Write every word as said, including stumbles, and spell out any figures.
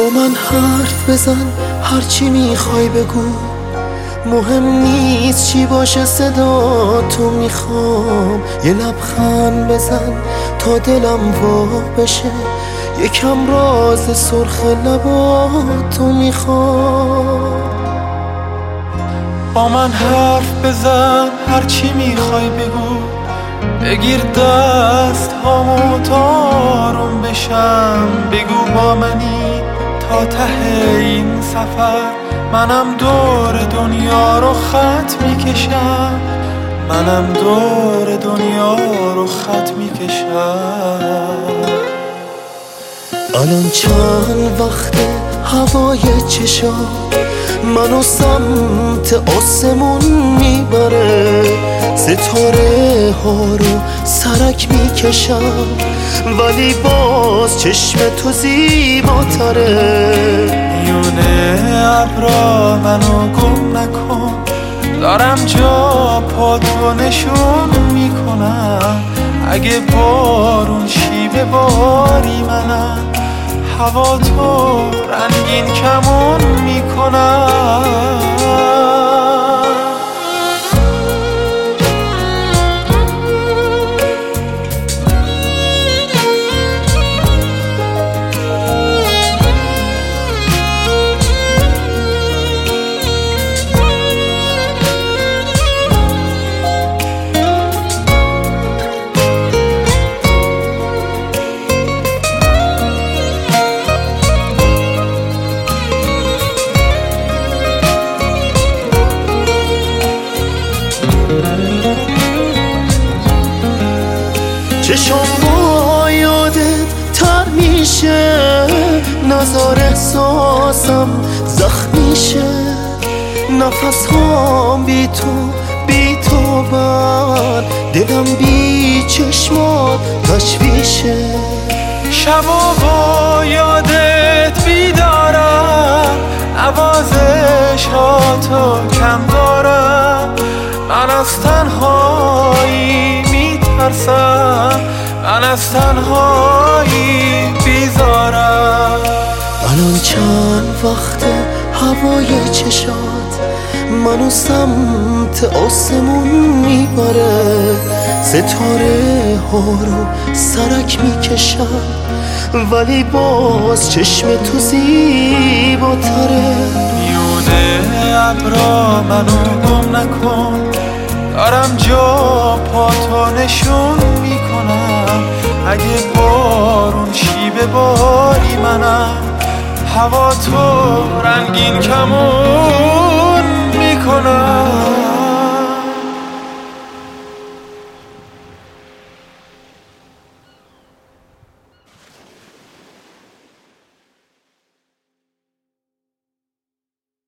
با من حرف بزن، هرچی میخوای بگو، مهم نیست چی باشه صدا تو. میخوام یه لبخند بزن تا دلم وا بشه، یکم راز سرخ لباتو میخوام. با من حرف بزن، هرچی میخوای بگو، بگیر دست هامو تا آروم بشم. بگو با منی تا ته این سفر، منم دور دنیا رو خط میکشم. منم دور دنیا رو خط میکشم. الان چند وقته هوای چشا منو سمت آسمون میبره، ستاره ها رو سرک میکشم، ولی باز چشم تو زیباتره. میونه ابرا منو گم نکن، دارم جا پاتو نشون میکنم. اگه بارون شیبه باری منم، هوا تو رنگین کمون میکنم. چشم با یادت تر میشه، نظر احساسم زخم میشه، نفس هام بی تو بی تو بر دلم بی چشمات تشویشه. شبا با یادت بیدارم، نوازشاتو کم دارم. من از تنهایی میترسم، من از تنهایی بیزارم. الان چند وقته هوای چشات منو سمت آسمون میبره، ستاره ها رو سرک میکشم، ولی باز چشم تو زیباتره. میونه ابرا منو گم نکن، دارم جا پاتو نشون میکنم. اگه بارون شیبه باری منم، هوا تو رنگین کمون میکنم.